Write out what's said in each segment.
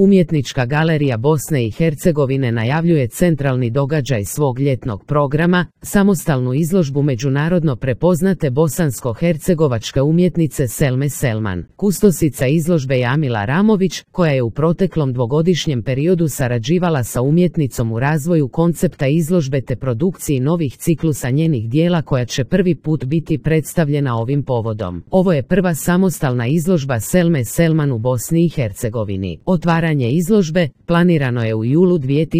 Umjetnička galerija Bosne i Hercegovine najavljuje centralni događaj svog ljetnog programa, samostalnu izložbu međunarodno prepoznate bosansko-hercegovačke umjetnice Selme Selman. Kustosica izložbe je Amila Ramović, koja je u proteklom dvogodišnjem periodu sarađivala sa umjetnicom u razvoju koncepta izložbe te produkciji novih ciklusa njenih dijela koja će prvi put biti predstavljena ovim povodom. Ovo je prva samostalna izložba Selme Selman u Bosni i Hercegovini. Otvaranje izložbe planirano je u julu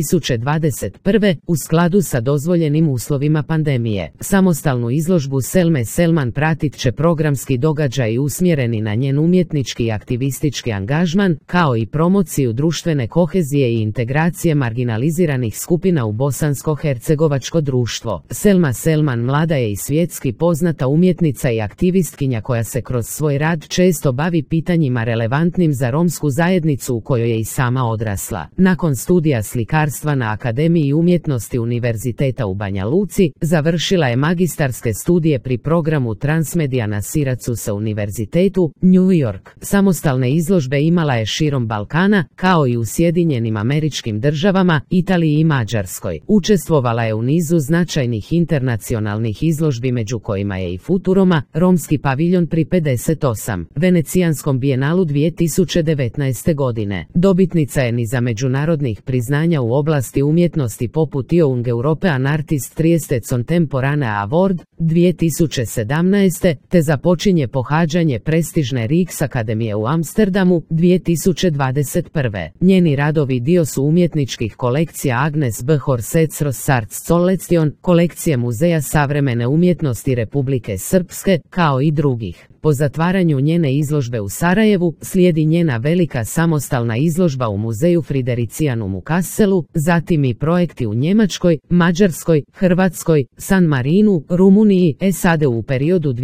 2021. u skladu sa dozvoljenim uslovima pandemije. Samostalnu izložbu Selme Selman pratit će programski događaji usmjereni na njen umjetnički i aktivistički angažman, kao i promociju društvene kohezije i integracije marginaliziranih skupina u bosansko-hercegovačko društvo. Selma Selman mlada je i svjetski poznata umjetnica i aktivistkinja koja se kroz svoj rad često bavi pitanjima relevantnim za romsku zajednicu u kojoj je i sama odrasla. Nakon studija slikarstva na Akademiji umjetnosti Univerziteta u Banja Luci, završila je magistarske studije pri programu Transmedia na Syracusa Univerzitetu, New York. Samostalne izložbe imala je širom Balkana, kao i u Sjedinjenim Američkim Državama, Italiji i Mađarskoj. Učestvovala je u nizu značajnih internacionalnih izložbi među kojima je i Futuroma, Romski paviljon pri 58, Venecijanskom bijenalu 2019. godine. Dobitnica je niza međunarodnih priznanja u oblasti umjetnosti poput Young European Artist 30 Contemporane Award 2017. te započinje pohađanje prestižne Rijks Akademije u Amsterdamu 2021. Njeni radovi dio su umjetničkih kolekcija Agnes B. Horsecros Sarts Collection, kolekcije Muzeja savremene umjetnosti Republike Srpske, kao i drugih. Po zatvaranju njene izložbe u Sarajevu, slijedi njena velika samostalna izložba u muzeju Fridericianum u Kasselu, zatim i projekti u Njemačkoj, Mađarskoj, Hrvatskoj, San Marinu, Rumuniji, SAD u periodu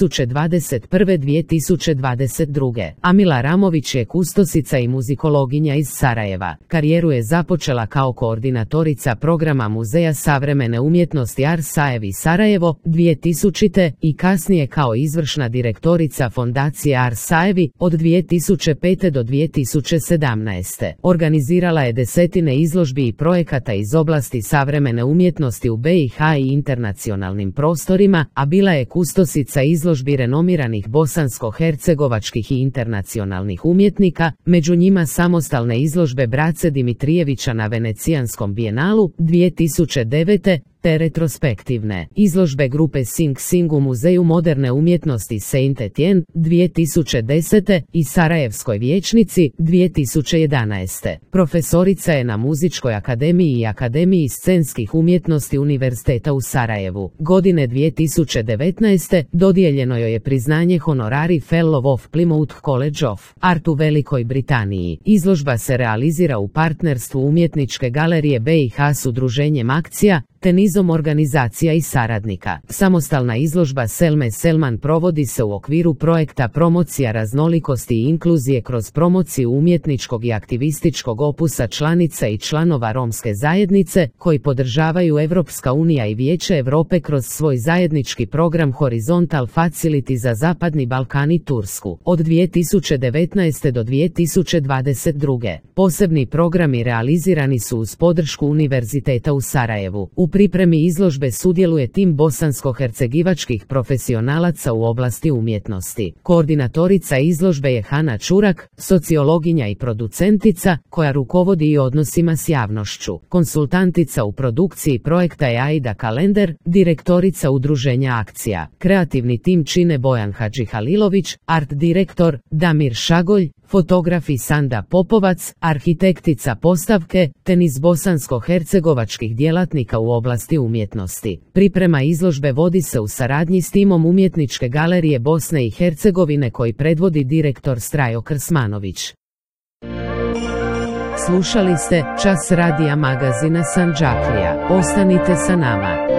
2021-2022. Amila Ramović je kustosica i muzikologinja iz Sarajeva. Karijeru je započela kao koordinatorica programa Muzeja savremene umjetnosti Arsajevi Sarajevo 2000. i kasnije kao izvršna direktorica fondacije Arsajevi od 2005. do 2017. Organizirala je desetine izložbi i projekata iz oblasti savremene umjetnosti u BiH i internacionalnim prostorima, a bila je kustosica izložbi renomiranih bosansko-hercegovačkih i internacionalnih umjetnika, među njima samostalne izložbe Brace Dimitrijevića na Venecijanskom bijenalu 2009. te retrospektivne izložbe grupe Sing Sing u Muzeju moderne umjetnosti Saint Etienne 2010. i Sarajevskoj vijećnici 2011. Profesorica je na Muzičkoj akademiji i Akademiji scenskih umjetnosti Univerziteta u Sarajevu. Godine 2019. dodijeljeno joj je priznanje Honorary Fellow of Plymouth College of Art u Velikoj Britaniji. Izložba se realizira u partnerstvu Umjetničke galerije BiH s udruženjem Akcija, te nizom organizacija i saradnika. Samostalna izložba Selme Selman provodi se u okviru projekta Promocija raznolikosti i inkluzije kroz promociju umjetničkog i aktivističkog opusa članica i članova romske zajednice, koji podržavaju Evropska unija i Vijeće Europe kroz svoj zajednički program Horizontal Facility za Zapadni Balkan i Tursku. Od 2019. do 2022. posebni programi realizirani su uz podršku Univerziteta u Sarajevu. U pripremi izložbe sudjeluje tim bosansko-hercegivačkih profesionalaca u oblasti umjetnosti. Koordinatorica izložbe je Hana Čurak, sociologinja i producentica, koja rukovodi i odnosima s javnošću. Konsultantica u produkciji projekta je Aida Kalender, direktorica udruženja Akcija. Kreativni tim čine Bojan Hadžihalilović, art direktor, Damir Šagolj, fotografi Sanda Popovac, arhitektica postavke, te niz bosansko-hercegovačkih djelatnika u oblasti umjetnosti. Priprema izložbe vodi se u saradnji s timom Umjetničke galerije Bosne i Hercegovine koji predvodi direktor Strajo Krsmanović. Slušali ste Čas radija magazina Sandžaklija. Ostanite sa nama.